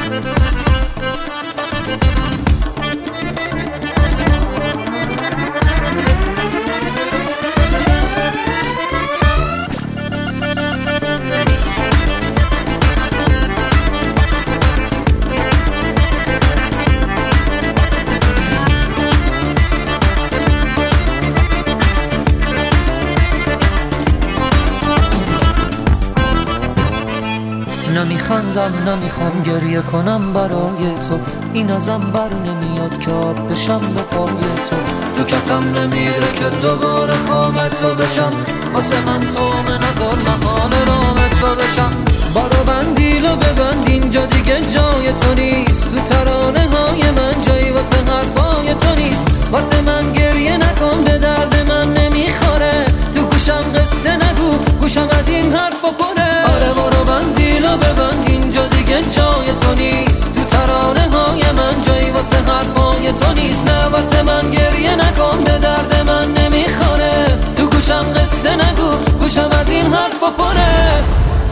نمیخندم نمیخوام گریه کنم برای تو، این ازم بر نمیاد که آب بشم به پای تو. تو کتم نمیره که دوباره خواب تو بشم، واسه من تو نظر محال رام تو بشم. بارو بندیلو ببند اینجا دیگه جای تو نیست، تو ترانه های من جایی واسه حرفای تو نیست. واسه من گریه نکن به درد من نمیخوره، تو گوشم قصه نگو گوشم از این حرفا پره. آره بارو بندیلو ببند اینجا دیگه جای تو نیست، تو ترانه های من جایی واسه حرفای تو نیست. نه واسه من گریه نکن به درد من نمیخوره، تو گوشم قصه نگو گوشم از این حرفا پره.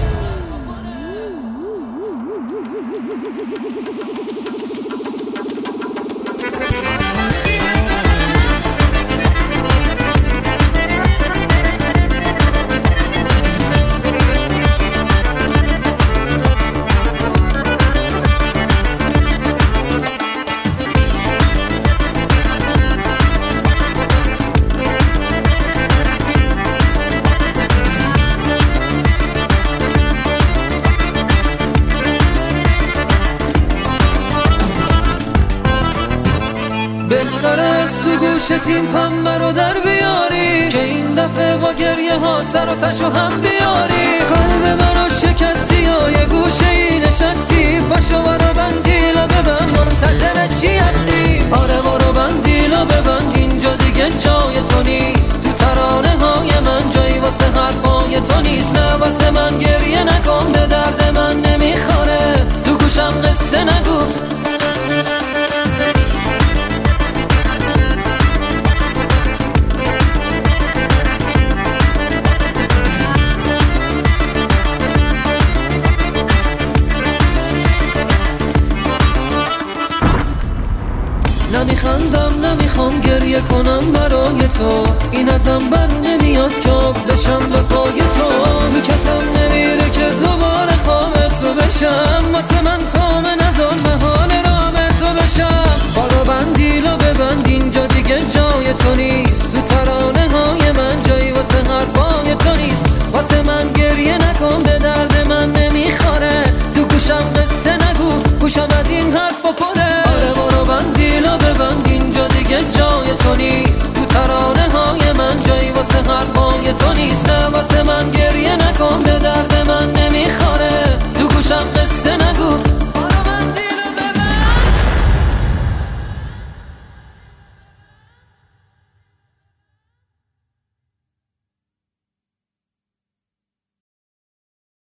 بهتره تو گوشت این پنبه رو در بیاری، که این دفعه با گریه ها سر و تشو هم بیاری. قلب منو شکستی و یه گوشه ای نشستی، پاشو برو بندیلو ببند منتظر چی هستی؟ آره برو بندیلو ببند اینجا دیگه جای تو نیست، تو ترانه های من جایی واسه حرفای تو نیست. نه واسه من گریه نکن به درد من نمیخوره، تو گوشم قصه نگو. نمیخندم نمیخوام گریه کنم برای تو، این ازم بر نمیاد که آب بشم به پای تو. میکتم نمیره که دوباره خواب تو بشم، واسه من تام نزار محال رام تو بشم. بارو بندیلو ببند اینجا دیگه جای تو نیست، تو ترانه های من جایی واسه حرفای تو نیست. واسه من گریه نکن به درد من نمیخوره، تو گوشم قصه نگو گوشم از این حرفا پره. آره برو بندیلو ببند اینجا دیگه جای تو نیست، تو ترانه های من جایی واسه حرفای تو نیست. نه واسه من گریه نکن به